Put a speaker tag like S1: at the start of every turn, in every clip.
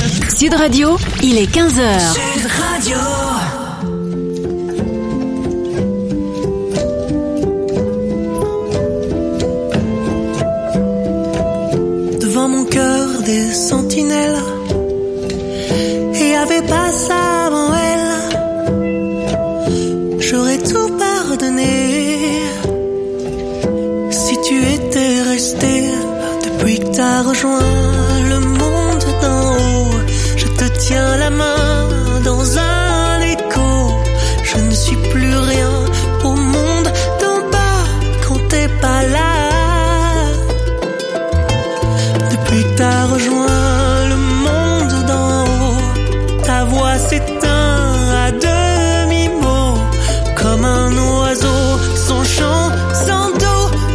S1: Sud Radio, il est 15h.
S2: Sud Radio.
S3: Devant mon cœur des sentinelles, et y avait pas ça avant elle, j'aurais tout pardonné. Si tu étais resté depuis que t'as rejoint le monde d'en haut, je te tiens la main dans un écho. Je ne suis plus rien au monde d'en bas quand t'es pas là. Depuis que t'as rejoint le monde d'en haut, ta voix s'éteint à demi-mot, comme un oiseau sans chant, sans dos.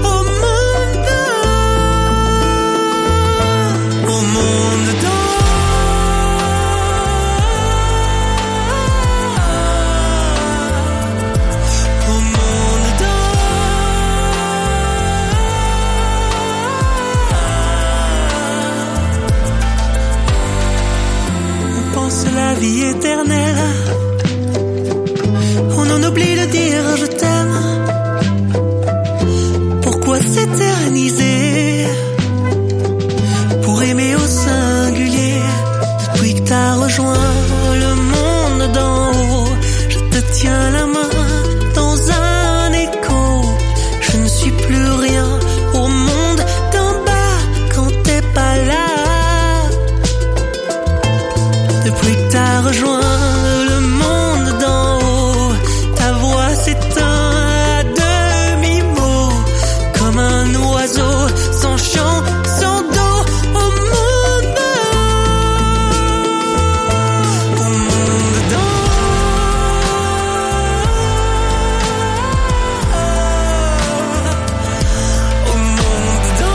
S3: La vie éternelle, on en oublie de dire je t'aime. Pourquoi s'éterniser pour aimer au singulier? Depuis que t'as rejoint le monde d'en haut, je te tiens la main dans un écho. Je ne suis plus rien au monde d'en bas quand t'es pas là. Depuis que t'as rejoint le monde d'en haut, ta voix s'éteint à demi-mot, comme un oiseau sans chant, sans dos au monde d'en haut. Au monde d'en haut. Au monde d'en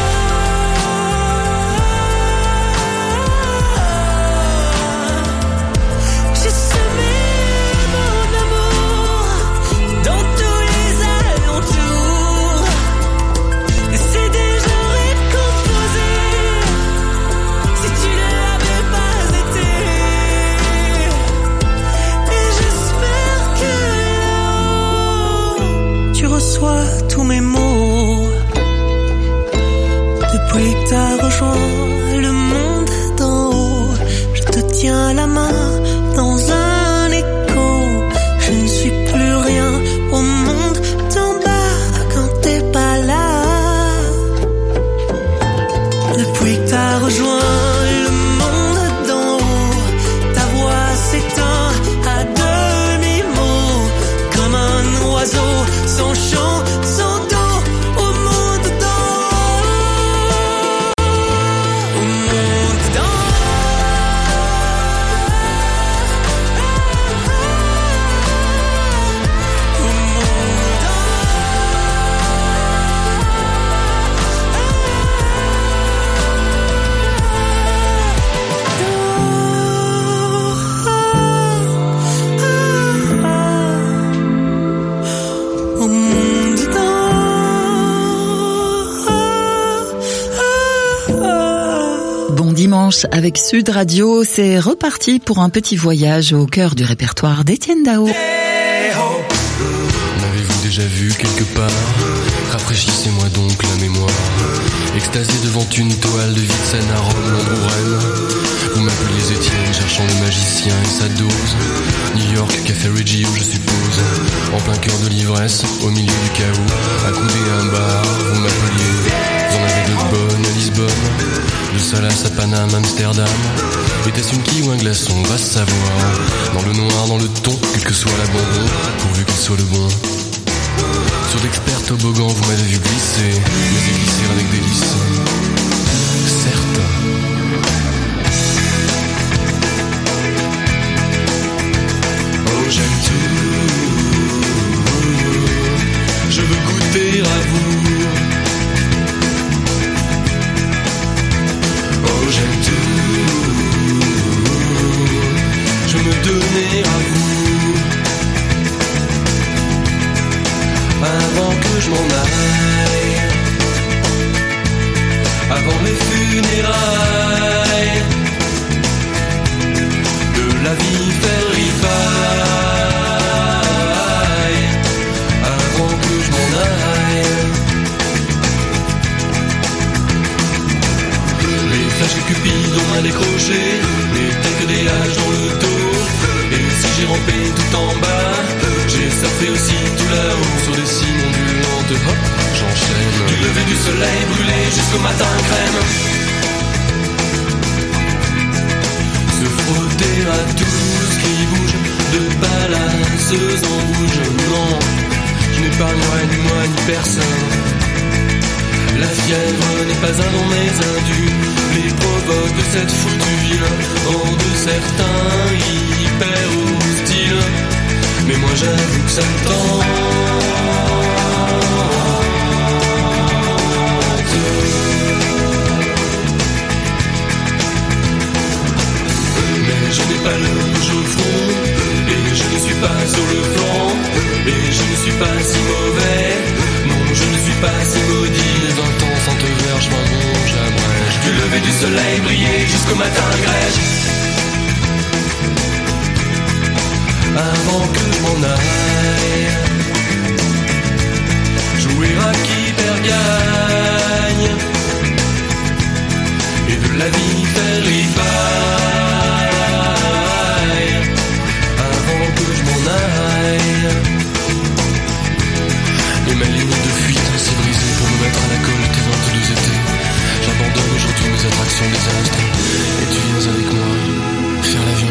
S3: reçois tous mes mots. Depuis que t'as rejoint le monde d'en haut, je te tiens la main dans un écho. Je ne suis plus rien au monde d'en bas quand t'es pas là. Depuis que t'as rejoint le monde d'en haut, ta voix s'éteint à demi-mot, comme un oiseau sans chant, sans dos au monde d'en haut. Au monde d'en haut. Au monde d'en haut. Au monde d'en haut.
S4: Bon dimanche avec Sud Radio, c'est reparti pour un petit voyage au cœur du répertoire d'Étienne Dao.
S5: M'avez-vous déjà vu quelque part? Rafraîchissez-moi donc la mémoire. Extasié devant une toile de vie de scène à Rome, Londres ou Rennes. Vous m'appeliez Étienne, cherchant le magicien et sa dose. New York, Café Reggio, je suppose. En plein cœur de l'ivresse, au milieu du chaos. Accoudé à un bar, vous m'appeliez. Vous en avez de bonnes à Lisbonne. De Salas à Paname, Amsterdam. Était-ce une quille ou un glaçon? Va savoir. Dans le noir, dans le ton, quel que soit l'abandon, pourvu qu'il soit le bon. Sur d'experts toboggans, vous m'avez vu glisser, mais glisser avec délice. Certes.
S6: Oh, j'aime tout. Je veux goûter à vous. Oh, j'aime tout. Je me donnais à vous. Avant que je m'en aille, avant mes funérailles, flèches que Cupidon m'a décroché n'étaient que des haches dans le dos. Et si j'ai rampé tout en bas, j'ai surfé aussi tout là-haut sur des cimes ondulantes. Hop, j'enchaîne. Du lever du soleil brûlé jusqu'au matin crème. Se frotter à tout ce qui bouge, de palaces en rouge. Non, je n'épargnerai ni moi ni personne. La fièvre n'est pas un dans mes indus. Les provoques de cette foutue ville hors de certains hyper hostiles. Mais moi j'avoue que ça me tente. Mais je n'ai pas le rouge au front, et je ne suis pas sur le flanc, et je ne suis pas si mauvais. Non, je ne suis pas si maudit. Les 20 ans sans te verre, je m'en mange, j'abrège. Du lever du soleil briller jusqu'au matin grège. Avant que je m'en aille, jouer à qui perd gagne, et de la vie faire ripaille. Avant que je m'en aille, et ma ligne de fuite s'est brisée pour me mettre à la colle tes 22 étés. J'abandonne aujourd'hui mes attractions désastres, et tu viens avec moi faire l'avion.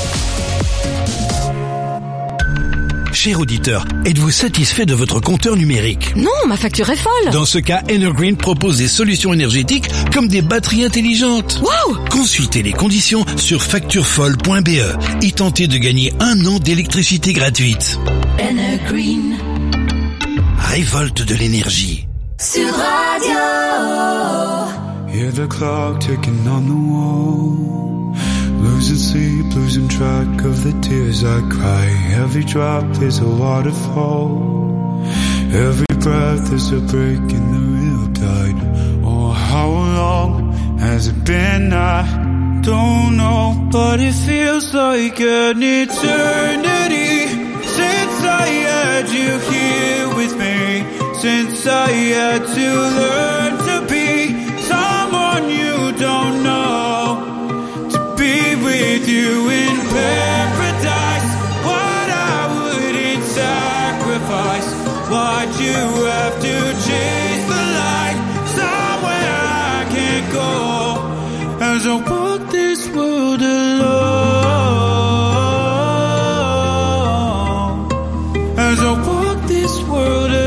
S2: Cher auditeur, êtes-vous satisfait de votre compteur numérique?
S1: Non, ma facture est folle.
S2: Dans ce cas, Energreen propose des solutions énergétiques comme des batteries intelligentes.
S1: Waouh!
S2: Consultez les conditions sur facturefolle.be et tentez de gagner 1 an d'électricité gratuite.
S1: Energreen.
S2: Révolte de l'énergie.
S1: Sur Radio.
S7: Hear the clock ticking on the wall. Losing sleep, losing track of the tears I cry. Every drop is a waterfall. Every breath is a break in the riptide. Oh, how long has it been? I don't know, but it feels like an eternity since I had you here with me. Since I had to learn to be someone you don't know. Be with you in paradise. What I wouldn't sacrifice. Why'd you have to chase the light somewhere I can't go? As I walk this world alone. As I walk this world alone.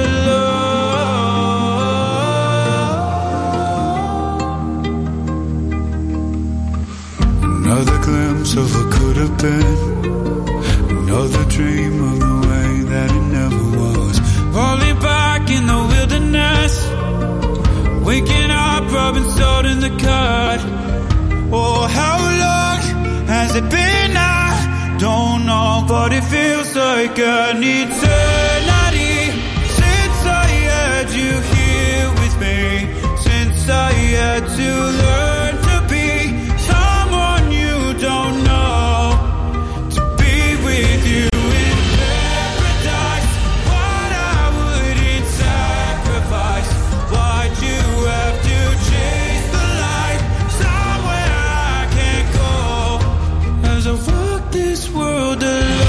S7: Another glimpse of what could have been. Another dream of the way that it never was. Falling back in the wilderness. Waking up, rubbing salt in the cut. Oh, how long has it been? I don't know, but it feels like an eternity since I had you here with me. Since I had to learn to be someone you don't know. To be with you in paradise. What I wouldn't sacrifice. Why'd you have to chase the light somewhere I can't go? As I walk this world alone.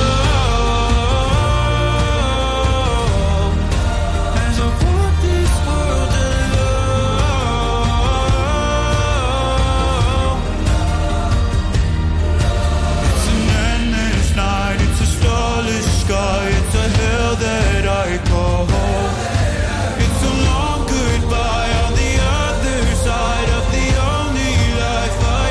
S7: As I walk this world alone. It's an endless night, it's a starless sky, it's a hell that I call home. It's a long goodbye on the other side of the only life I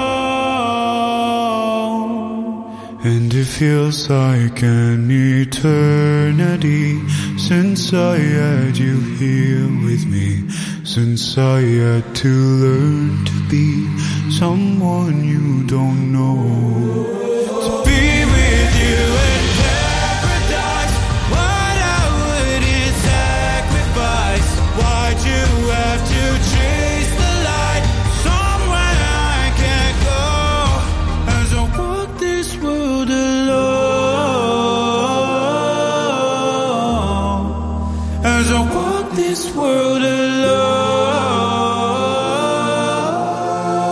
S7: know. And it feels like an eternity since I had you here with me. Since I had to learn to be someone you don't know. To be with you in paradise. What I wouldn't sacrifice. Why'd you have to chase the light somewhere I can't go? As I walk this world alone. As I walk this world alone.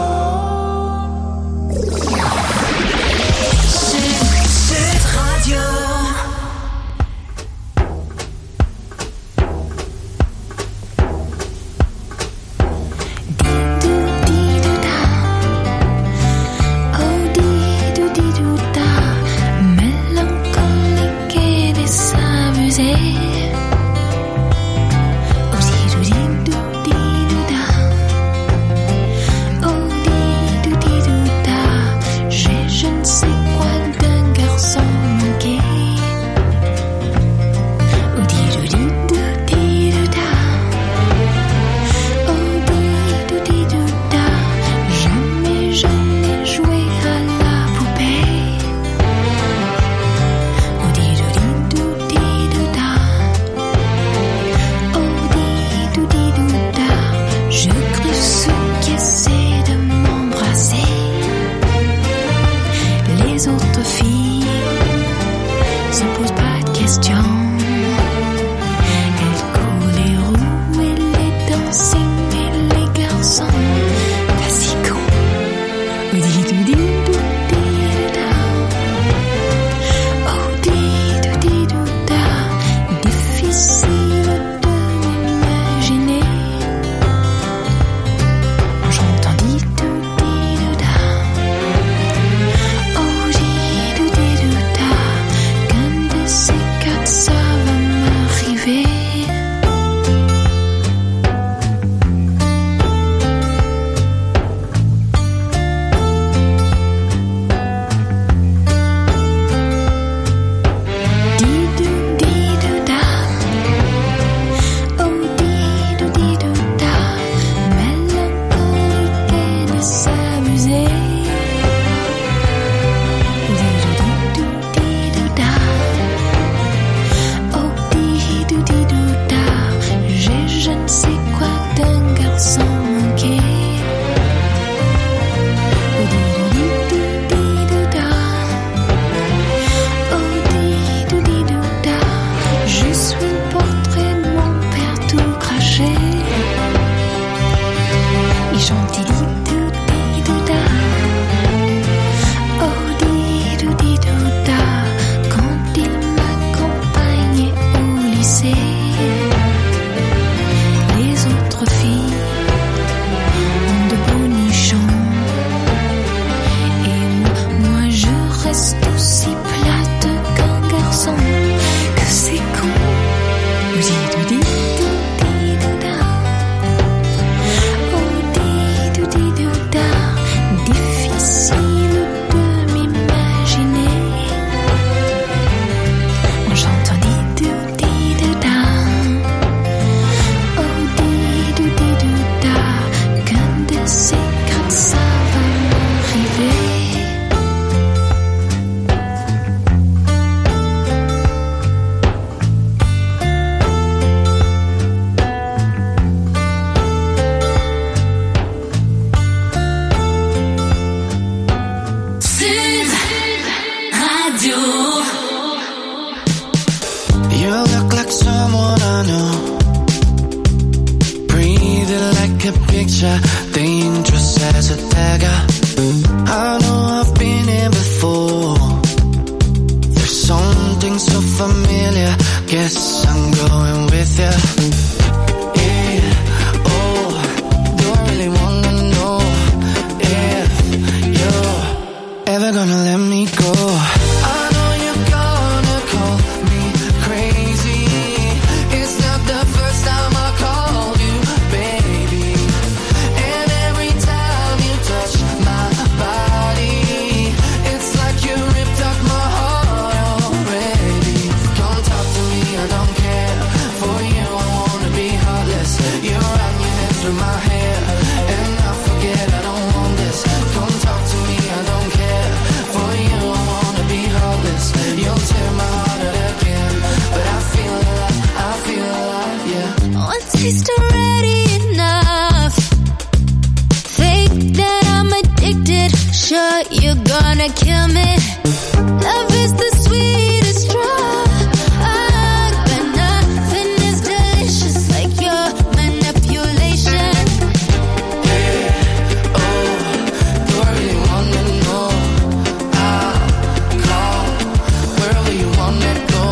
S8: sure you're gonna kill me. Love is the sweetest drug, but nothing is delicious like your manipulation.
S6: Hey, oh, do I really wanna know? I'll call wherever you wanna go.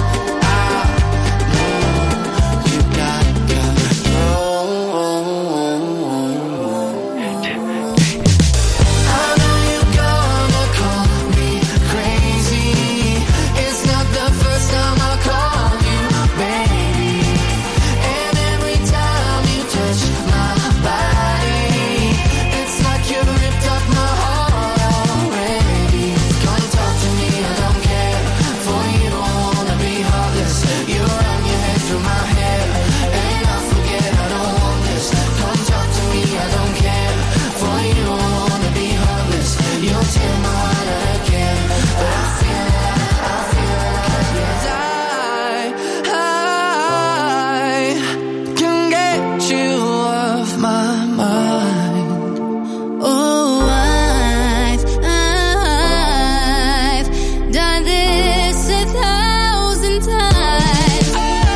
S6: I know you gotta go. I know you're gonna call me crazy. It's not the first time I call you baby. And every time you touch my body, it's like you ripped up my heart already. Come talk to me, I don't care. For you I wanna be heartless. You run your head through my hair, and I forget I don't want this. Come talk to me, I don't care. For you I wanna be heartless. You'll tear my heart out again, but I feel like yes, I can get you off my mind.
S8: Oh, I've done this 1,000 times.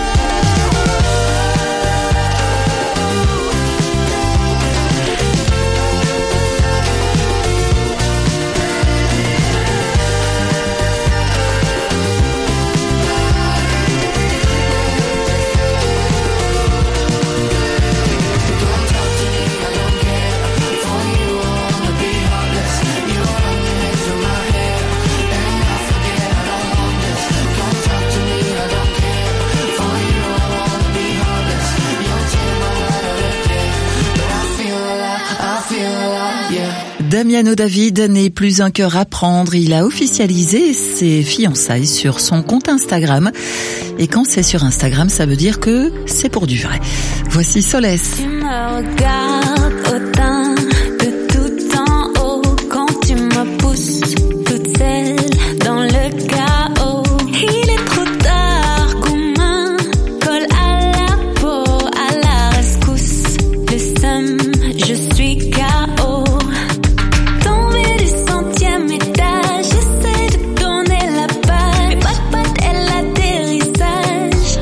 S4: Damiano David n'est plus un cœur à prendre. Il a officialisé ses fiançailles sur son compte Instagram. Et quand c'est sur Instagram, ça veut dire que c'est pour du vrai. Voici Solès.
S8: Tu me regardes au teint de tout en haut quand tu me pousses toute seule dans le chaos. Il est trop tard, commun colle à la peau, à la rescousse. Le seum, je suis KO. Tombé du 100e étage, j'essaie de tourner la page. Mais pas et l'atterrissage.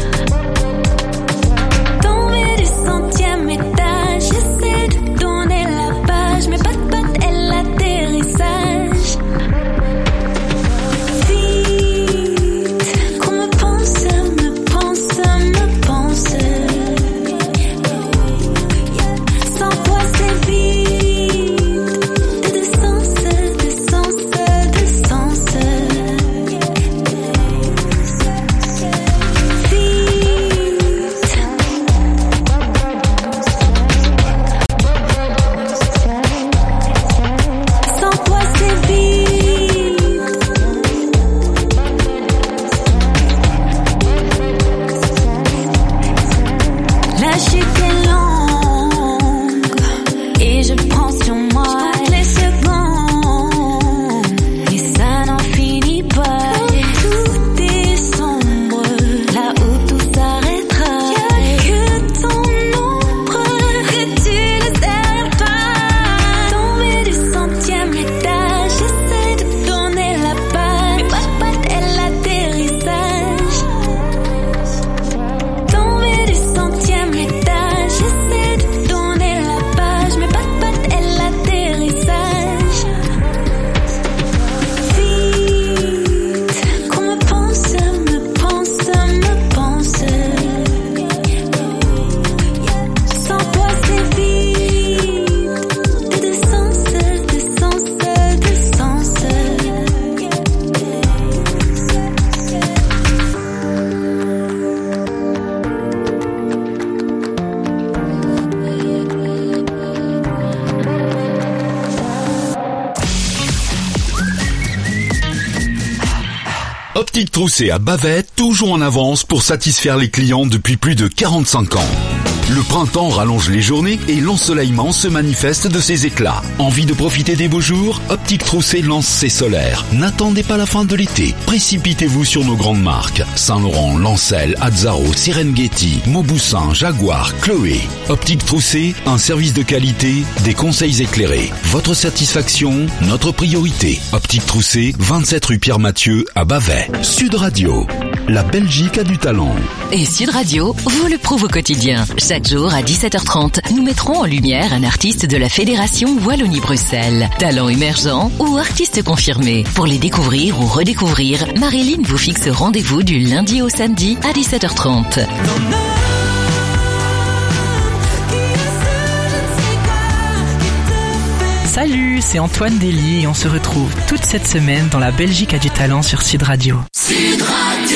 S8: Tombé du 100e étage, j'essaie de tourner la page. Mais pas et l'atterrissage. Vite, qu'on me pense. Sans toi c'est vide. De sens. Sans toi c'est vide. La chute est longue et je prends sur moi. Je compte les secondes et ça n'en finit pas. Tout est sombre là où tout s'arrêtera. Y'a que ton ombre que tu laisses derrière toi. Tombé du 100e étage, j'essaie de tourner la page. Mais pas et l'atterrissage. Tombé du 100e étage, j'essaie de tourner la page. Mais pas et l'atterrissage. Vite, qu'on me pense. Sans toi c'est vide. De sens.
S9: Optique Troussé à Bavette, toujours en avance pour satisfaire les clients depuis plus de 45 ans. Le Le printemps rallonge les journées et l'ensoleillement se manifeste de ses éclats. Envie de profiter des beaux jours? Optique Troussé lance ses solaires. N'attendez pas la fin de l'été. Précipitez-vous sur nos grandes marques. Saint-Laurent, Lancel, Azzaro, Serengeti, Mauboussin, Jaguar, Chloé. Optique Troussé, un service de qualité, des conseils éclairés. Votre satisfaction, notre priorité. Optique Troussé, 27 rue Pierre-Mathieu à Bavay. Sud Radio. La Belgique a du talent.
S1: Et Sud Radio vous le prouve au quotidien. Chaque jour à 17h30, nous mettrons en lumière un artiste de la Fédération Wallonie-Bruxelles. Talent émergent ou artiste confirmé. Pour les découvrir ou redécouvrir, Marilyn vous fixe rendez-vous du lundi au samedi à 17h30.
S10: Salut, c'est Antoine Dely et on se retrouve toute cette semaine dans La Belgique a du talent sur Sud Radio.
S1: Sud Radio.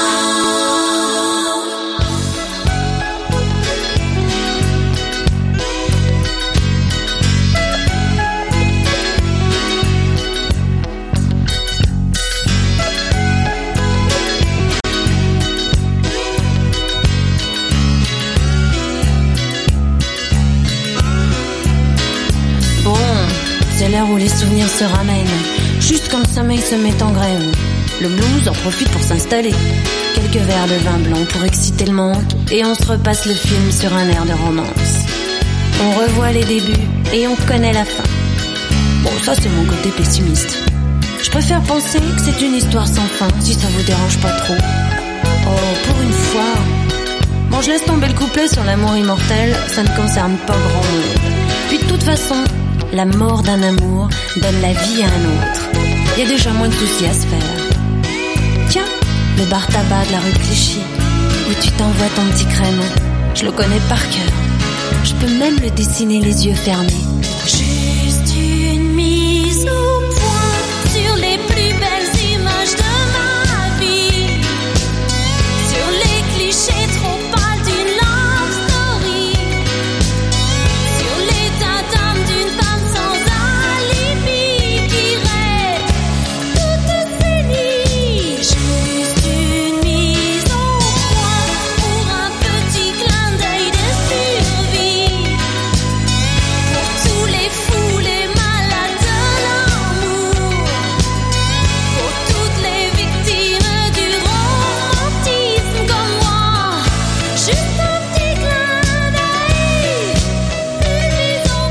S11: C'est l'heure où les souvenirs se ramènent, juste quand le sommeil se met en graine. Le blues en profite pour s'installer. Quelques verres de vin blanc pour exciter le manque, et on se repasse le film sur un air de romance. On revoit les débuts et on connaît la fin. Bon, ça c'est mon côté pessimiste. Je préfère penser que c'est une histoire sans fin, si ça vous dérange pas trop. Oh, pour une fois. Bon, je laisse tomber le couplet sur l'amour immortel, ça ne concerne pas grand monde. Puis de toute façon, la mort d'un amour donne la vie à un autre. Il y a déjà moins de soucis à se faire. Tiens, le bar tabac de la rue Clichy, où tu t'envoies ton petit crème. Je le connais par cœur. Je peux même le dessiner les yeux fermés.
S8: Juste une mise au point sur les plus belles images de ma vie. Sur les clichés trop pâles d'une love story. Sur l'état d'âme d'une femme sans alibi qui rêve toute ses nuits. Juste une mise au point pour un petit clin d'œil de survie. Pour tous les fous, les malades de l'amour. Pour toutes les victimes du romantisme comme moi. Juste un petit clin d'œil, une mise au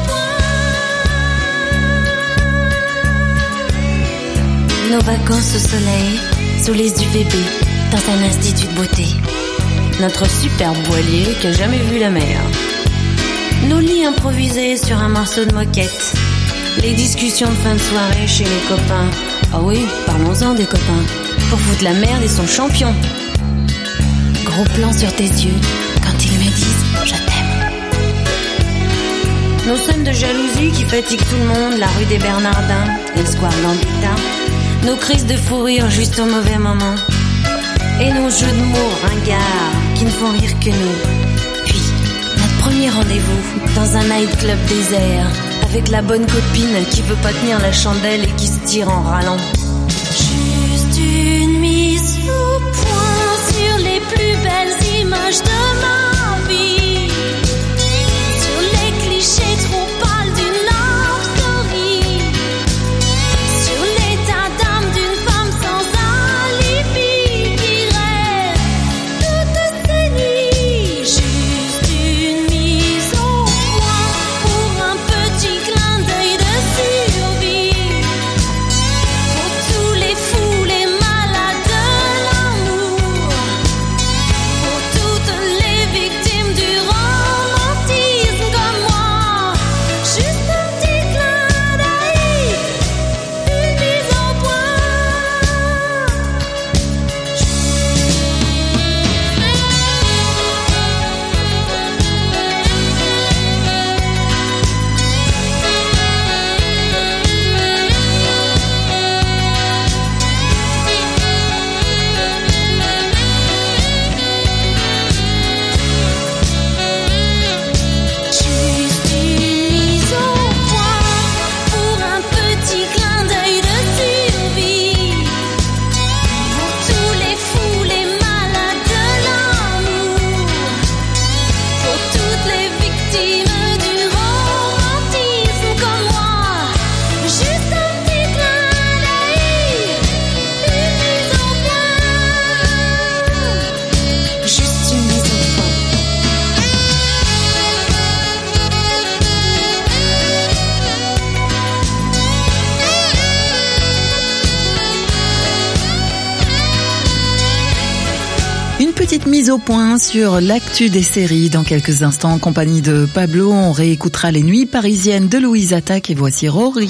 S8: point.
S11: Nos vacances au soleil, sous les UVB, dans un institut de beauté. Notre superbe voilier qui a jamais vu la mer. Nos lits improvisés sur un morceau de moquette. Les discussions de fin de soirée chez les copains. Ah oui, parlons-en des copains. Pour foutre la merde et son champion. Gros plan sur tes yeux quand ils me disent je t'aime. Nos scènes de jalousie qui fatiguent tout le monde, la rue des Bernardins, le square Gambetta. Nos crises de fou rire juste au mauvais moment. Et nos jeux de mots ringards qui ne font rire que nous. Puis, notre premier rendez-vous dans un nightclub désert, avec la bonne copine qui veut pas tenir la chandelle et qui se tire en râlant.
S8: Juste une mise au point sur les plus belles images de ma vie. Sur les clichés trop pâles d'une love story. Sur l'état d'âme d'une femme sans alibi qui rêve toutes ses nuits. Juste une mise au point pour un petit clin d'œil de survie. Pour tous les fous, les malades de l'amour. Pour toutes les victimes du
S4: Petite mise au point sur l'actu des séries. Dans quelques instants, en compagnie de Pablo, on réécoutera Les Nuits parisiennes de Louise Attaque et voici Rory.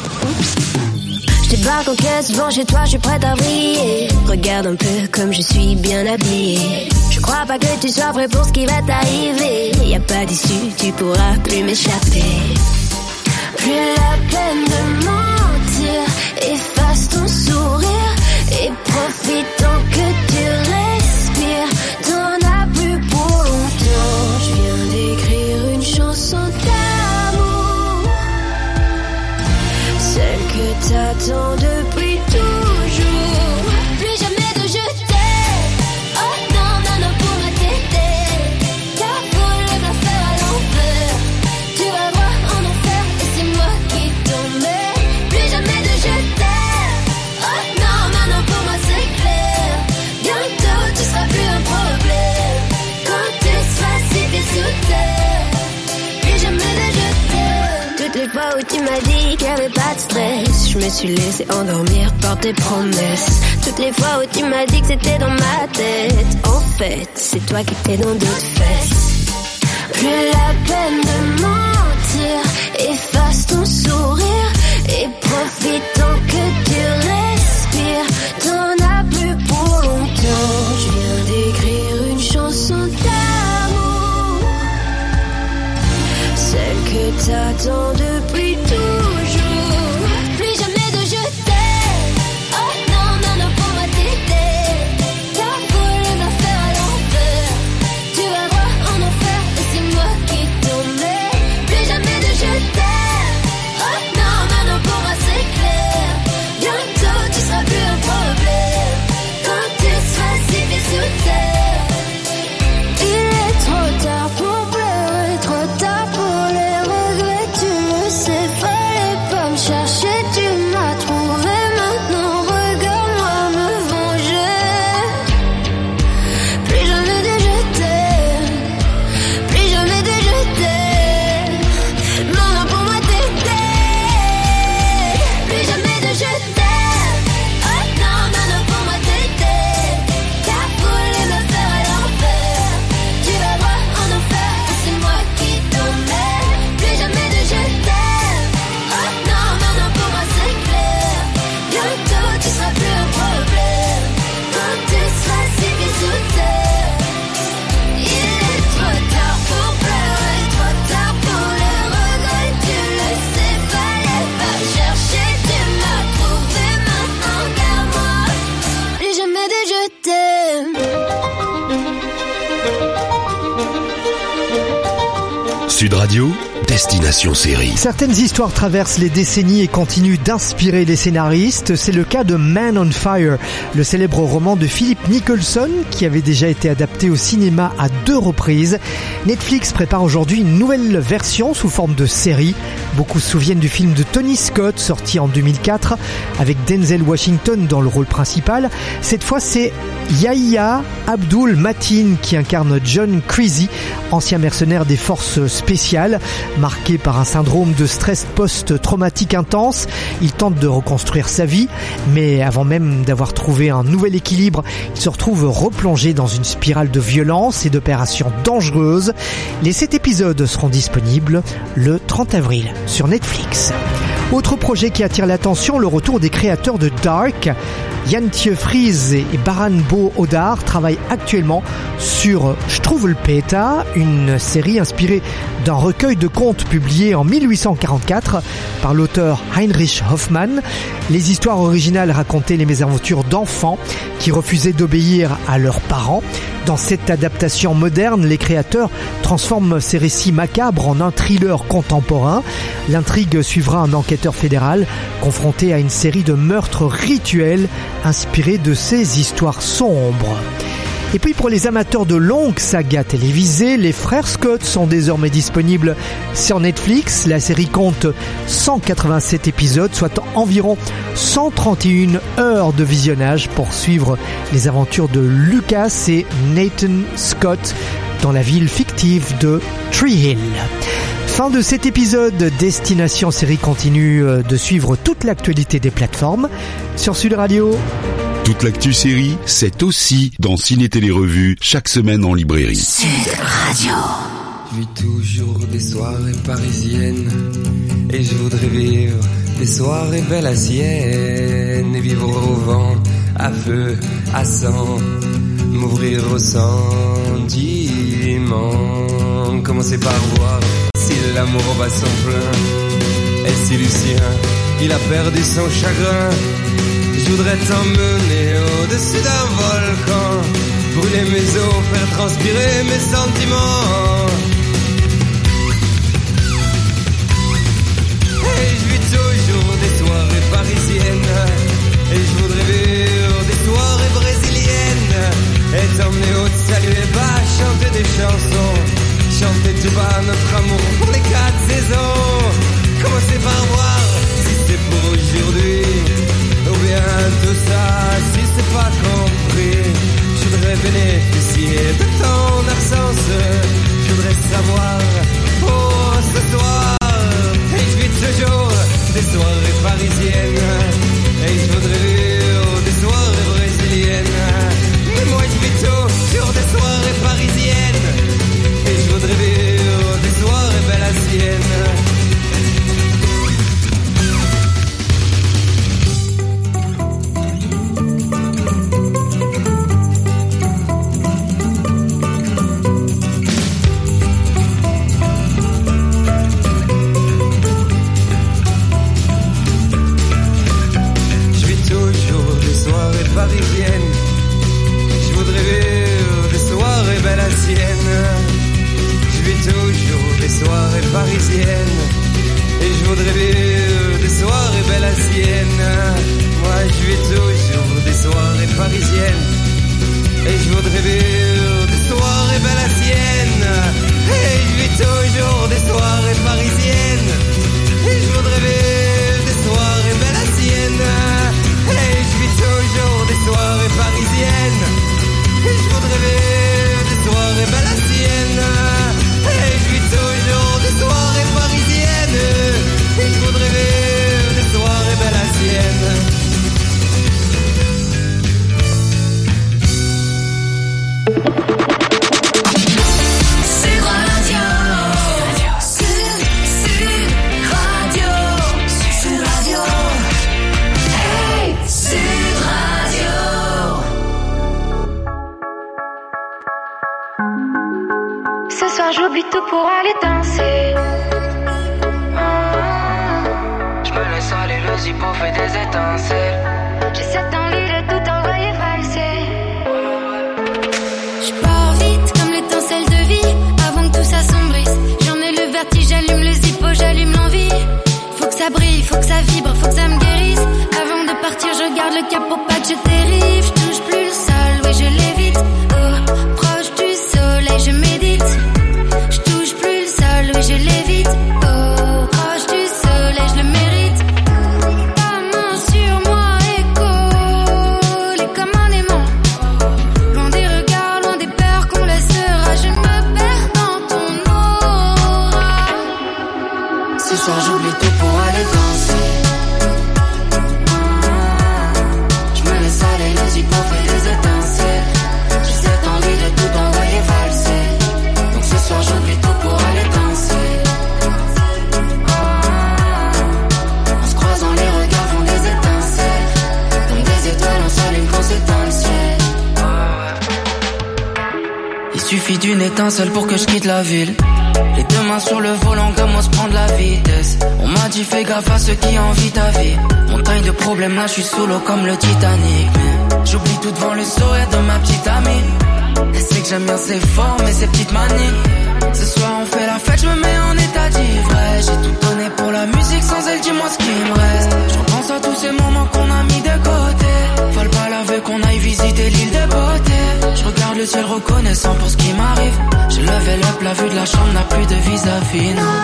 S11: Je débarque en caisse, devant chez toi, je suis prête à briller. Regarde un peu comme je suis bien habillée. Je crois pas que tu sois prêt pour ce qui va t'arriver. Y a pas d'issue, tu pourras plus m'échapper. Plus la peine de mentir, efface ton sourire et profite tant que tu respires. T'en as plus pour longtemps. Je viens d'écrire une chanson d'amour, celle que t'attends depuis toujours. Plus jamais de je t'aime. Oh non, non, non, pour me t'aider. Car pour le me faire à l'envers, tu vas voir en enfer et c'est moi qui t'en mets. Plus jamais de je t'aime. Oh non, non, non, pour moi c'est clair. Bientôt tu seras plus un problème. Quand tu seras si bien sous terre. Plus jamais de je t'aime. Toutes les fois où tu m'as dit qu'il n'y avait pas de stress, je me suis laissé endormir par tes promesses. Toutes les fois où tu m'as dit que c'était dans ma tête, en fait, c'est toi qui étais dans d'autres fesses. Plus la peine de mentir, efface ton sourire et profite tant que tu respires. T'en as plus pour longtemps. Je viens d'écrire une chanson d'amour, celle que t'attends depuis toujours. Plus jamais de je t'aime. Oh non, non, non, pour moi t'aider. Car pour le me faire à l'envers, tu vas voir en enfer et c'est moi qui t'en mets. Plus jamais de je t'aime. Oh non, non, non, pour moi c'est clair. Bientôt tu seras plus un problème. Quand tu seras si bien sous terre. Il est trop tard pour pleurer, trop tard pour les regrets. Tu le sais, fallait pas me chercher, tu m'as trouvé. Maintenant regarde-moi me venger. Plus jamais de je t'aime. Plus jamais de je t'aime. Non, non, pour moi t'aider. Plus jamais de je t'aime. Oh non, non, non, pour moi t'aider. Car pour les me faire à l'envers, tu vas voir en enfer et c'est moi qui t'en mets. Plus jamais de je t'aime. Oh non, non, non, pour moi c'est clair. Bientôt tu seras plus un problème. Quand tu seras si bien sous terre. Il est trop tard pour pleurer, trop tard pour les regrets. Tu le sais, fallait pas me chercher, tu m'as trouvé. Maintenant garde-moi. Plus jamais de je t'aime.
S9: Sud Radio, Destination Série.
S12: Certaines histoires traversent les décennies et continuent d'inspirer les scénaristes. C'est le cas de Man on Fire, le célèbre roman de Philip Nicholson qui avait déjà été adapté au cinéma à 2 reprises. Netflix prépare aujourd'hui une nouvelle version sous forme de série. Beaucoup se souviennent du film de Tony Scott sorti en 2004 avec Denzel Washington dans le rôle principal. Cette fois, c'est Yahya Abdul Mateen qui incarne John Creasy, ancien mercenaire des forces spéciales. Marqué par un syndrome de stress post-traumatique intense, il tente de reconstruire sa vie, mais avant même d'avoir trouvé un nouvel équilibre, il se retrouve replongé dans une spirale de violence et d'opérations dangereuses. Les 7 épisodes seront disponibles le 30 avril sur Netflix. Autre projet qui attire l'attention, le retour des créateurs de Dark. Jan Tjefries et Baran Bo Odar travaillent actuellement sur Struwwelpeter, une série inspirée d'un recueil de contes publié en 1844 par l'auteur Heinrich Hoffmann. Les histoires originales racontaient les mésaventures d'enfants qui refusaient d'obéir à leurs parents. Dans cette adaptation moderne, les créateurs transforment ces récits macabres en un thriller contemporain. L'intrigue suivra un enquêteur fédéral confronté à une série de meurtres rituels inspirés de ces histoires sombres. Et puis pour les amateurs de longues sagas télévisées, les frères Scott sont désormais disponibles sur Netflix. La série compte 187 épisodes, soit environ 131 heures de visionnage pour suivre les aventures de Lucas et Nathan Scott dans la ville fictive de Tree Hill. Fin de cet épisode, Destination Série continue de suivre toute l'actualité des plateformes sur Sud Radio.
S9: Toute l'actu série, c'est aussi dans Ciné Télé Revue, chaque semaine en librairie.
S13: Sud Radio.
S6: Je vis toujours des soirées parisiennes et je voudrais vivre des soirées belles à Sienne et vivre au vent, à feu, à sang, m'ouvrir au sentiment. Commencer par voir si l'amour bat son plein et si Lucien, il a perdu son chagrin. Je voudrais t'emmener au-dessus d'un volcan, brûler mes os, faire transpirer mes sentiments. Et je vis toujours des soirées parisiennes, et je voudrais vivre des soirées brésiliennes, et t'emmener au saluer bas, chanter des chansons, chanter tout bas notre amour pour les 4 saisons. Commencer par voir si c'est pour aujourd'hui, ou bien tout ça si c'est pas compris. Je voudrais bénéficier de ton absence, je voudrais savoir pour ce soir. Et je vis toujours des soirées parisiennes, et je voudrais vivre des soirées brésiliennes. Mais moi je vis toujours des soirées parisiennes, et je voudrais vivre des soirées belles à Sienne. Parisienne, je voudrais vivre des soirées belles à Sienne. Je vis toujours des soirées parisiennes, et je voudrais vivre des soirées belles à Sienne. Moi je vis toujours des soirées parisiennes, et je voudrais vivre des soirées belles à Sienne. Et je vis toujours des soirées parisiennes, et je voudrais vivre des soirées belles à Sienne. Et je vis toujours des soirées parisiennes, et je voudrais vivre des soirées belles à Sienne. Et je vis toujours des soirées parisiennes, et je voudrais vivre des soirées belles à Sienne.
S8: J'oublie tout pour aller danser.
S6: Je me laisse aller, le zippo fait des étincelles.
S8: J'ai cette envie de tout envoyer valser.
S14: Je pars vite comme l'étincelle de vie, avant que tout s'assombrisse. J'en ai le vertige, j'allume le zippo, j'allume l'envie. Faut que ça brille, faut que ça vibre, faut que ça me guérisse. Avant de partir, je garde le cap pour pas que je dérive. Je touche plus le sol, oui je l'évite. Oh, proche du soleil, je médite. Oui, je l'évite, oh, proche du soleil, je le mérite. Ta main sur moi et collée comme un aimant. Loin des regards, loin des peurs qu'on laissera. Je me perds dans ton aura.
S6: Ce soir j'oublie tout pour aller danser. Je me laisse aller, le zippo fait des étincelles. J'ai cette envie de tout envoyer valser. Donc ce soir j'oublie tout pour aller danser. Il suffit d'une étincelle pour que je quitte la ville. Les deux mains sur le volant, commence à prendre la vitesse. On m'a dit fais gaffe à ceux qui envient ta vie. Montagne de problèmes, là je suis sous l'eau comme le Titanic. Mais j'oublie tout devant le sourire de ma petite amie. Elle sait que j'aime bien ses formes et ses petites manies. Ce soir on fait la fête, je me mets en état d'ivresse. J'ai tout donné pour la musique, sans elle dis-moi ce qu'il me reste. Je repense à tous ces moments qu'on a mis de côté. Faut pas l'avouer qu'on aille visiter l'île de beauté. Je regarde le ciel reconnaissant pour ce qui m'arrive. J'ai levé up, la vue de la chambre n'a plus de vis-à-vis, non.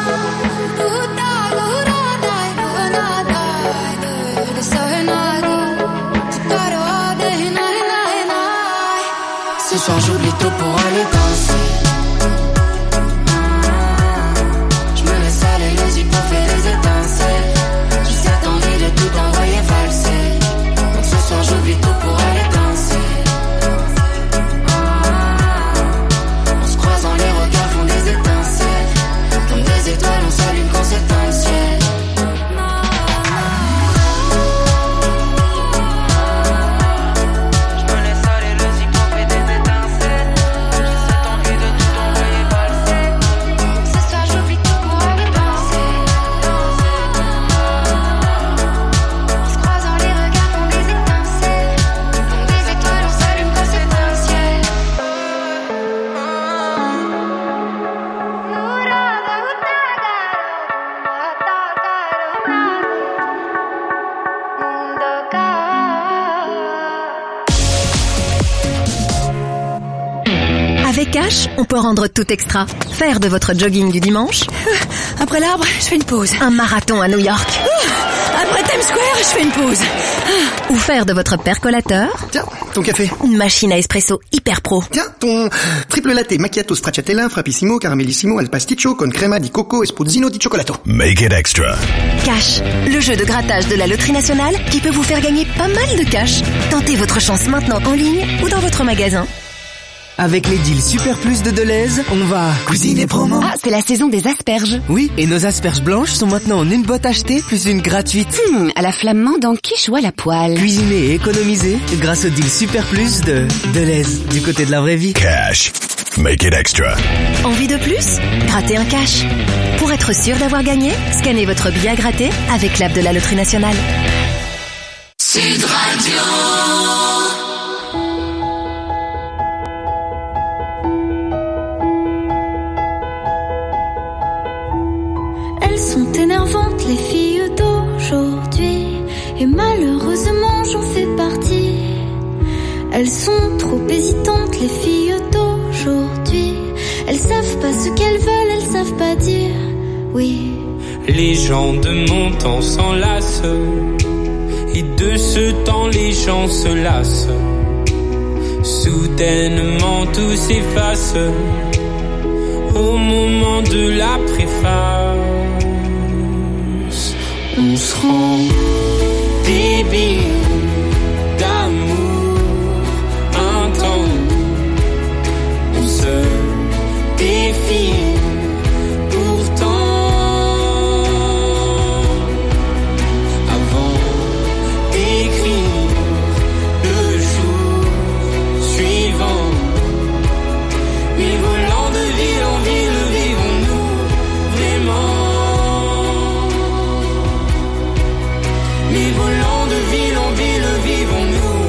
S6: Ce soir j'oublie tout pour aller danser. Je me laisse aller, le zippo fait des étincelles. J'ai cette envie de tout envoyer valser. Donc ce soir j'oublie tout pour aller
S13: Avec Cash, on peut rendre tout extra. Faire de votre jogging du dimanche.
S15: Après l'arbre, je fais une pause.
S13: Un marathon à New York.
S15: Après Times Square, je fais une pause.
S13: Ou faire de votre percolateur.
S16: Tiens, ton café.
S13: Une machine à espresso hyper pro.
S16: Tiens, ton triple latte macchiato stracciatella, frappissimo, caramellissimo, al pasticcio, con crema di coco e spruzzino di cioccolato.
S2: Make it extra.
S13: Cash, le jeu de grattage de la Loterie Nationale qui peut vous faire gagner pas mal de cash. Tentez votre chance maintenant en ligne ou dans votre magasin.
S17: Avec les deals Super Plus de Deleuze, on va cuisiner promo.
S13: Ah, c'est la saison des asperges.
S17: Oui, et nos asperges blanches sont maintenant en une boîte achetée plus une gratuite.
S13: À la flamande en quiche ou à la poêle.
S17: Cuisiner et économiser grâce au deal Super Plus de Deleuze, du côté de la vraie vie.
S2: Cash. Make it extra.
S13: Envie de plus? Grattez un cash. Pour être sûr d'avoir gagné, scannez votre billet à gratter avec l'app de la Loterie Nationale.
S18: Sud Radio.
S14: Sont énervantes les filles d'aujourd'hui, et malheureusement j'en fais partie. Elles sont trop hésitantes les filles d'aujourd'hui. Elles savent pas ce qu'elles veulent, elles savent pas dire oui.
S6: Les gens de mon temps s'enlacent, et de ce temps les gens se lassent. Soudainement tout s'efface au moment de la préface. On se rend débile d'amour intense. On se défie pourtant. Avant d'écrire le jour suivant, mais volant de ville en ville, vivons-nous vraiment? Mais volant de ville en ville, vivons-nous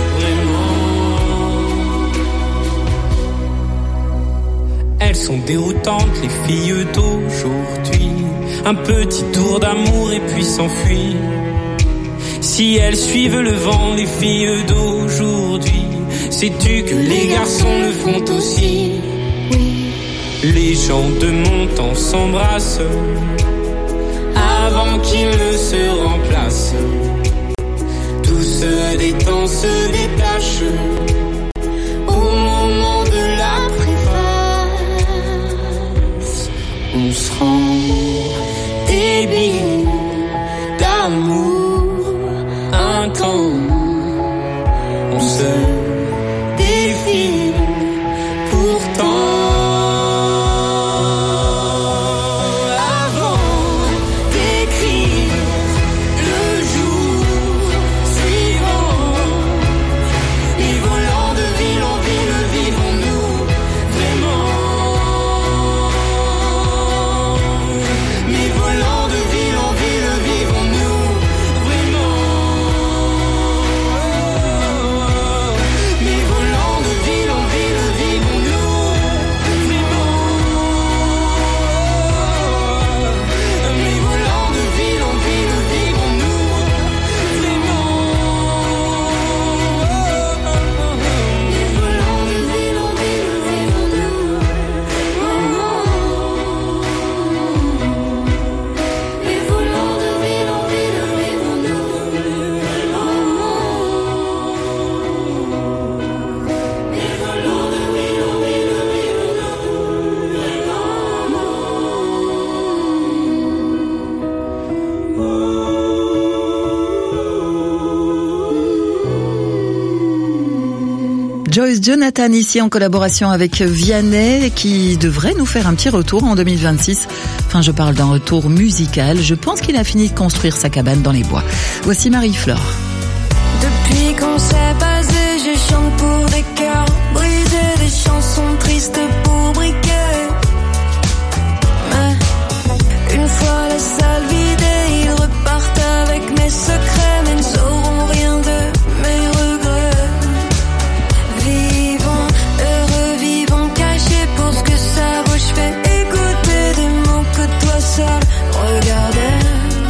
S6: vraiment? Elles sont déroutantes, les filles d'aujourd'hui. Un petit tour d'amour et puis s'enfuir. Si elles suivent le vent, les filles d'aujourd'hui, sais-tu que les garçons le font aussi? Les gens de mon temps s'embrassent avant qu'ils ne se remplacent. Tout se détend, se détache au moment de la préface. On se rend débile d'amour intense. On se défile pourtant.
S4: Joyce Jonathan ici en collaboration avec Vianney qui devrait nous faire un petit retour en 2026. Enfin, je parle d'un retour musical. Je pense qu'il a fini de construire sa cabane dans les bois. Voici Marie-Flore.
S8: Depuis qu'on s'est basé, je chante pour des cœurs brisés, des chansons tristes pour briquer. Mais une fois la salle vidée, ils repartent avec mes secrets, mais ne sauront rien de mes regrets. Vivons, heureux, vivons cachés pour ce que ça vaut. Je fais écouter des mots que toi seul regardais.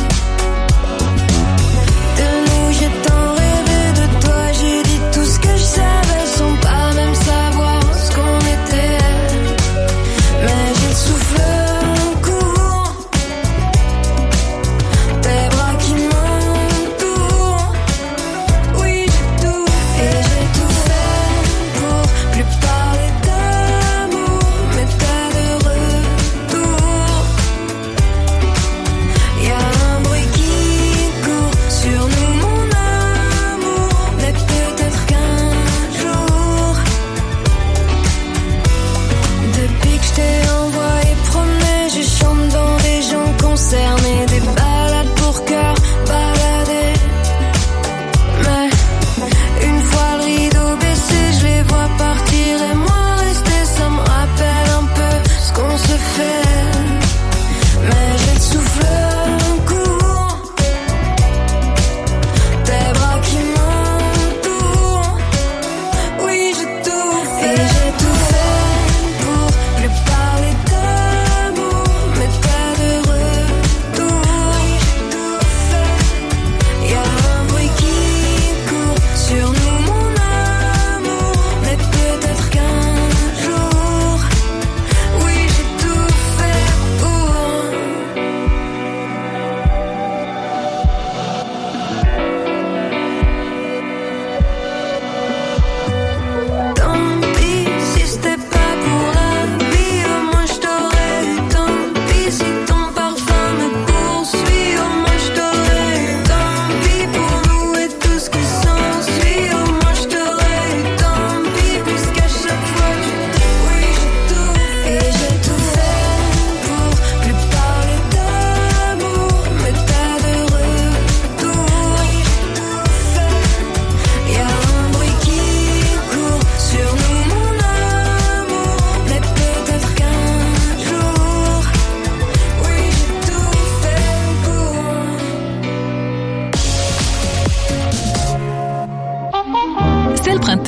S8: De nous j'ai tant rêvé, de toi j'ai dit tout ce que je savais, sans pas même savoir ce qu'on était.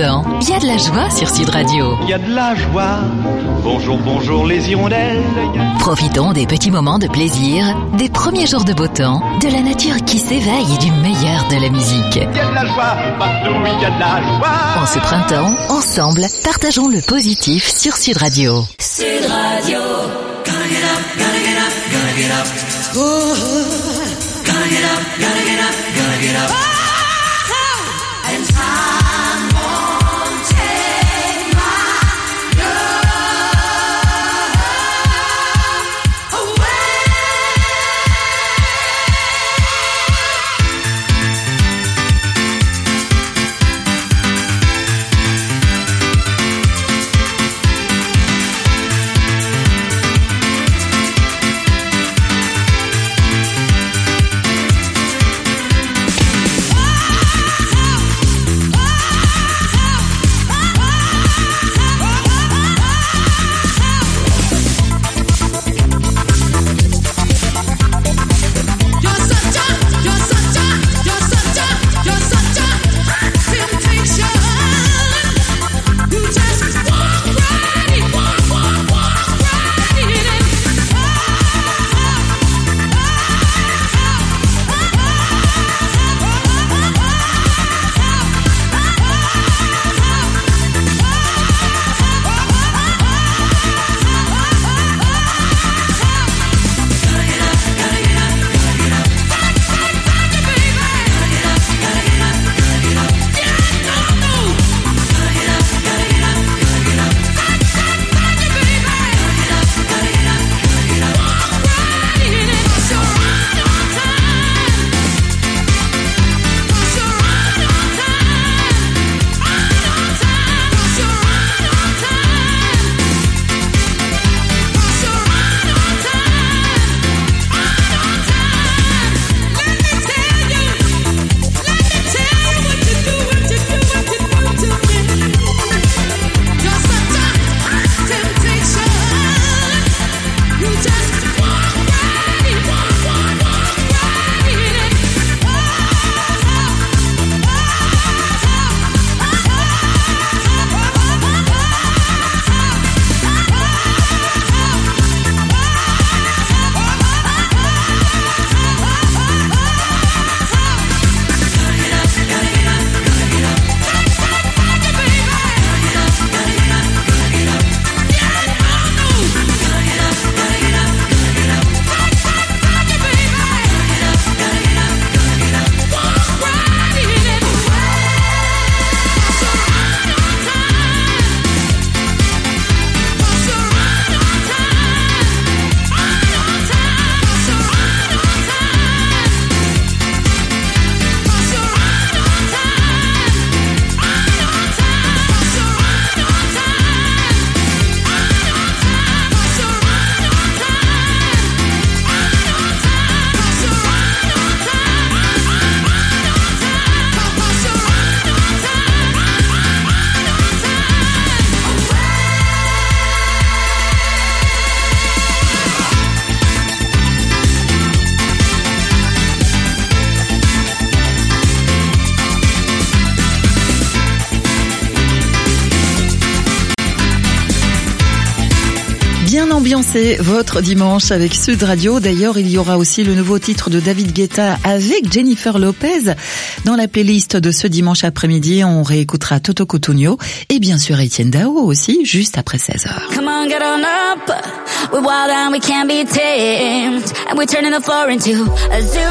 S1: temps, il y a de la joie sur Sud Radio.
S19: Il y a de la joie. Bonjour, bonjour les hirondelles.
S1: Profitons des petits moments de plaisir, des premiers jours de beau temps, de la nature qui s'éveille et du meilleur de la musique.
S19: Il y a de la joie, partout il y a de la joie.
S1: En ce printemps, ensemble, partageons le positif sur Sud Radio.
S18: Sud Radio. Gonna get up, gonna get up, gonna get up. Ooh. Gonna get up, gonna get up, gonna get up. And time won't take my love away.
S4: Ambiancez votre dimanche avec Sud Radio. D'ailleurs, il y aura aussi le nouveau titre de David Guetta avec Jennifer Lopez. Dans la playlist de ce dimanche après-midi, on réécoutera Toto Cutugno et bien sûr Etienne Dao aussi, juste après 16h.
S8: Come on, get on up. We're wild and we can't be tamed. And we're turning the floor into a zoo.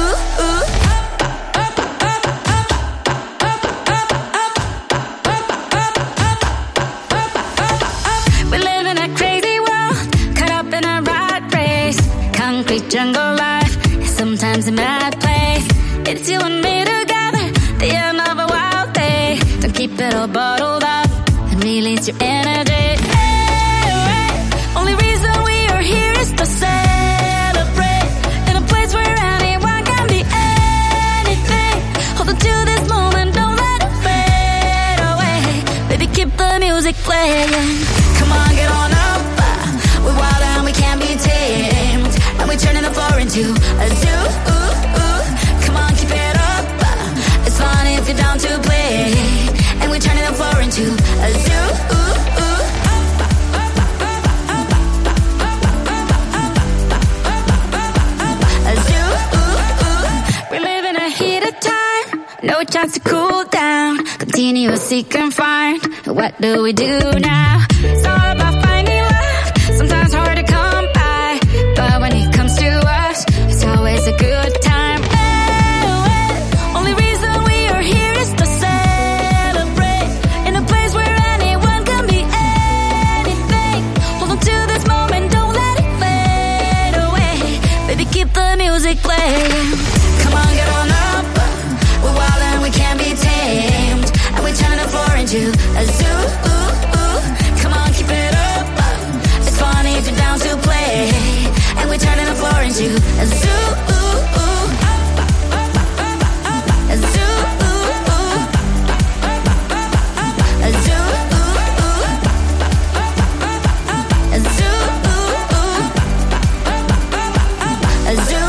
S20: Jungle life is sometimes a mad place. It's you and me together, the end of a wild day. Don't keep it all bottled up and release your energy. Hey, only reason we are here is to celebrate in a place where anyone can be anything. Hold on to this moment, don't let it fade away. Baby, keep the music playing. Come on, get on up. We're wild and we can't be tamed. And we're turning the floor into a zoo. Come on, keep it up. It's fun if you're down to play. And we're turning the floor need a time, no chance to cool down. Continue to seek and find. What do we do now? It's all about finding love. Sometimes hard to come by, but when it comes to us, it's always a good time. Only reason we are here is to celebrate in a place where anyone can be anything. Hold on to this moment, don't let it fade away. Baby, keep the music playing. Come on, get on up. We're wild and we can't be tamed, and we turn the floor into a zoo. Come on, keep it up. It's funny if you're down to play, and we're turning the floor into a zoo. A zoo. A zoo. A zoo. A zoo.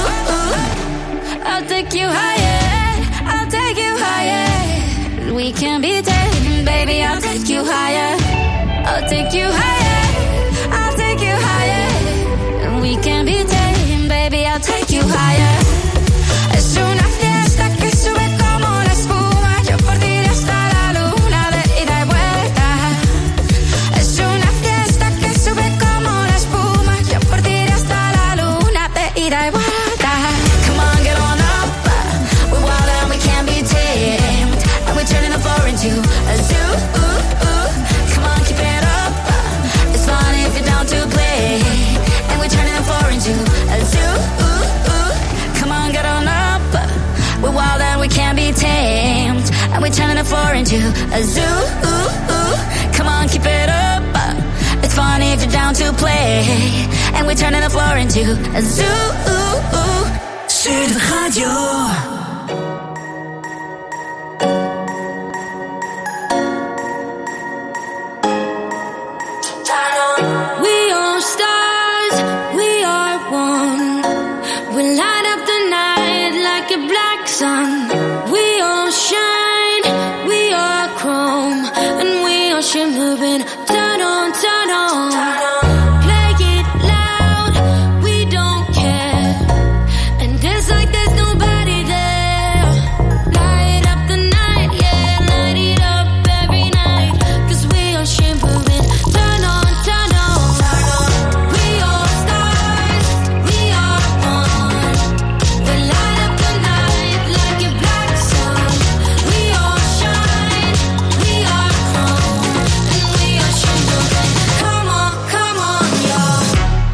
S20: I'll take you higher. I'll take you higher. We can be taken, baby. I'll take you higher. I'll take you higher. I'll take you higher. We can be taken, baby. I'll take you higher. Es una fiesta que sube como la espuma. Yo por ti hasta la luna de ida y vuelta. Es una fiesta que sube como la espuma. Yo por ti hasta la luna de ida y vuelta. Come on, get on up. We're wild and we can't be tamed, and we're turning the floor into a zoo. Come on, keep it up. It's fun if you're down to play, and we're turning the floor into a zoo. Come on, get on up. We're wild and we can't be tamed, and we're turning the floor into a zoo. Come on, keep it up. It's fun if you're down to play, and we're turning the floor into a zoo.
S18: Sud Radio.
S14: We are stars, we are one. We light up the night like a black sun. We all shine, we are chrome, and we are shimmering. Turn on, turn on. Play it loud, we don't care. And dance like there's nobody there. Light up the night, yeah, light it up every night. 'Cause we are shimmering. Turn on, turn on. We are stars, we are one. We light up the night like a black sun. We all shine, we are chrome, and we are shimmering. Come on, y'all.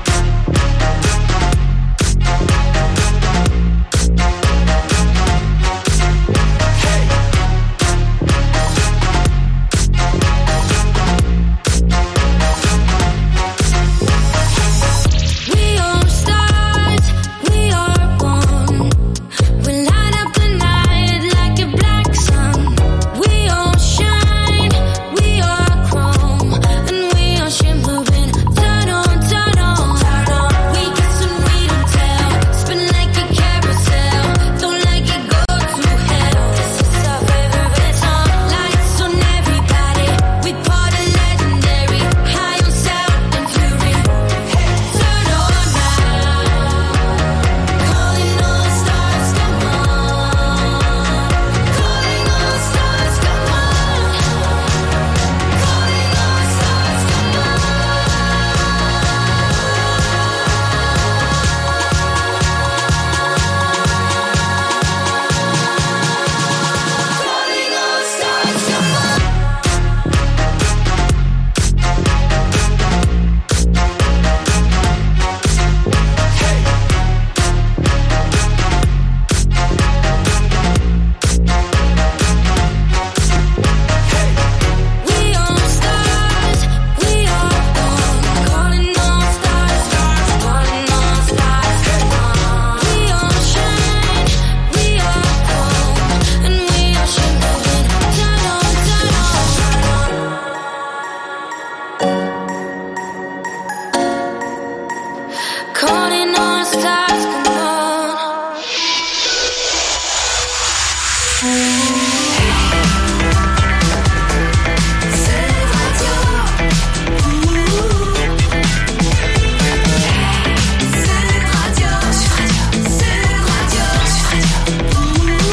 S14: We are stars, we are one. We light up the night like a black sun. We all shine, we are chrome, and we are shimmering. Turn on, turn on. We got some we don't tell. Spin like a carousel. Don't like it, go to hell. This is our favorite song. Lights on everybody. We party legendary. High on sound and fury. Turn on now. Calling all stars, come on. Calling all stars, come on. Calling all stars, come on. Calling all stars, come on. We are stars, we are one. Calling all stars, calling all stars, come on. We all shine, we are chrome, and we are shimmering. Turn on, turn on. Calling all stars, come on.
S18: Sud Radio.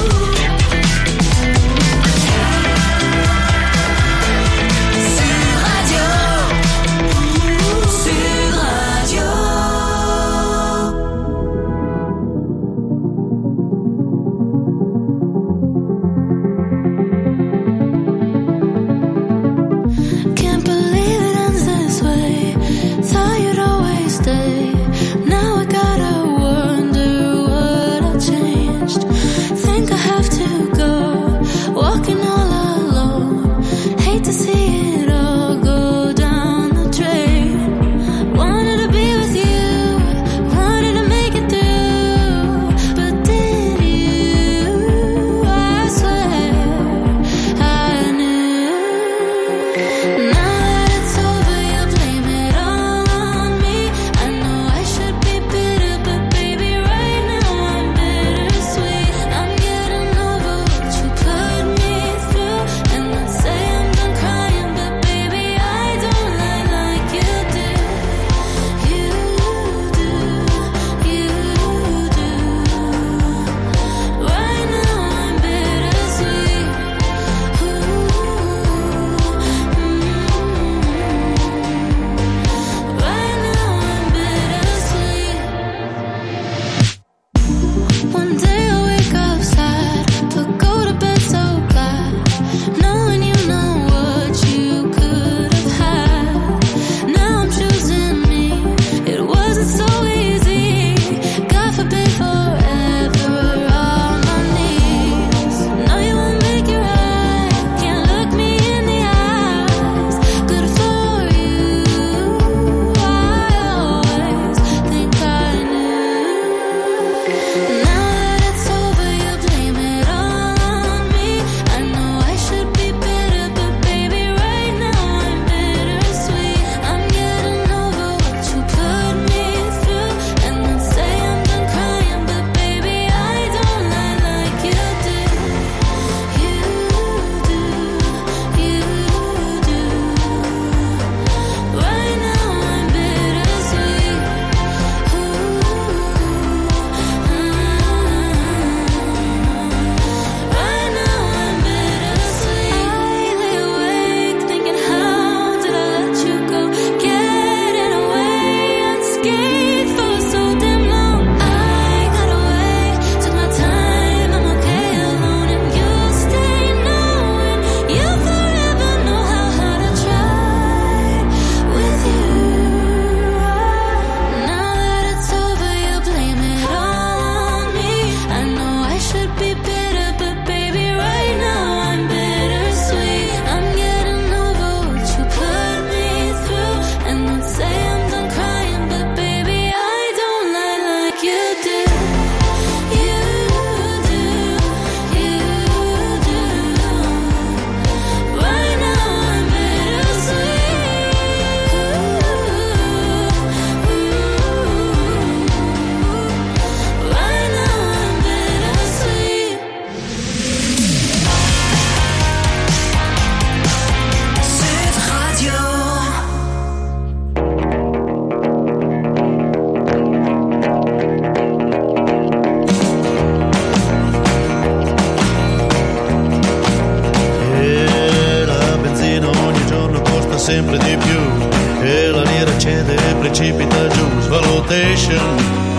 S21: sempre di più, e la lira cede e precipita giù. Svalutation,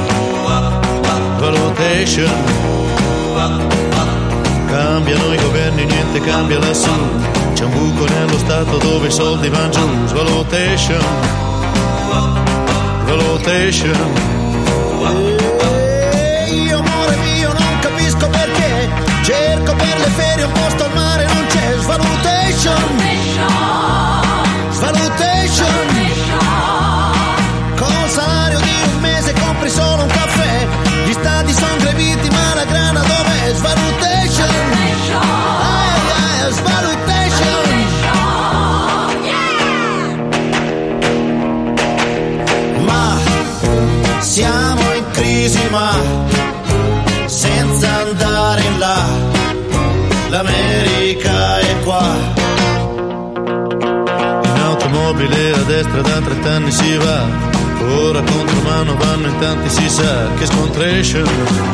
S21: valutation, cambiano i governi, niente cambia lassù, c'è un buco nello stato dove i soldi vanno giù. Svalutation, valutation.
S22: Io amore mio non capisco perché, cerco per le ferie un posto al mare, non c'è. Svalutation, svalutation, col salario di un mese compri solo un caffè, gli stati sono greviti ma la grana dov'è? Svalutation, svalutation. Ma siamo in crisi, ma senza andare in là, l'America è qua.
S21: In automobile a destra da 30 anni si va, ora contro mano vanno in tanti, si sa. Che scontration,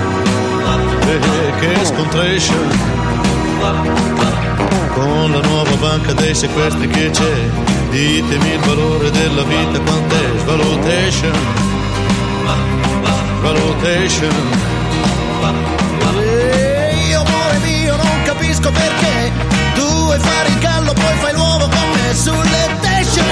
S21: che scontration. Con la nuova banca dei sequestri che c'è, ditemi il valore della vita quant'è. Valutation, valutation.
S22: Io amore mio non capisco perché tu vuoi fare il gallo poi fai l'uovo con me sulle station,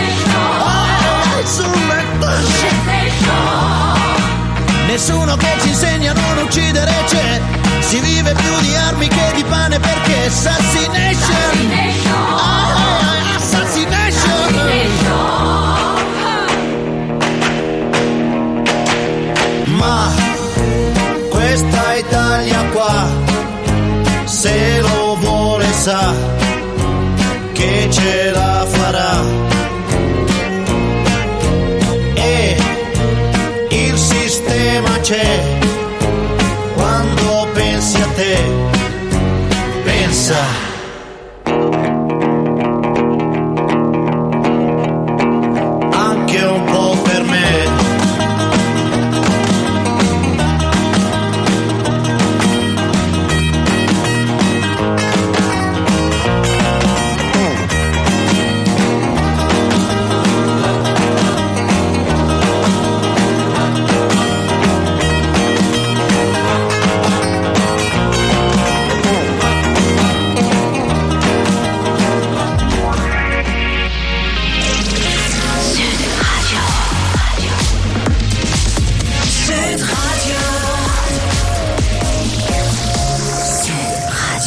S22: sulle station. Nessuno che ci insegna a non uccidere c'è, si vive più di armi che di pane perché assassination, assassination. Ma questa Italia qua, se lo vuole sa che ce la farà, e il sistema c'è. Quando pensi a te, pensa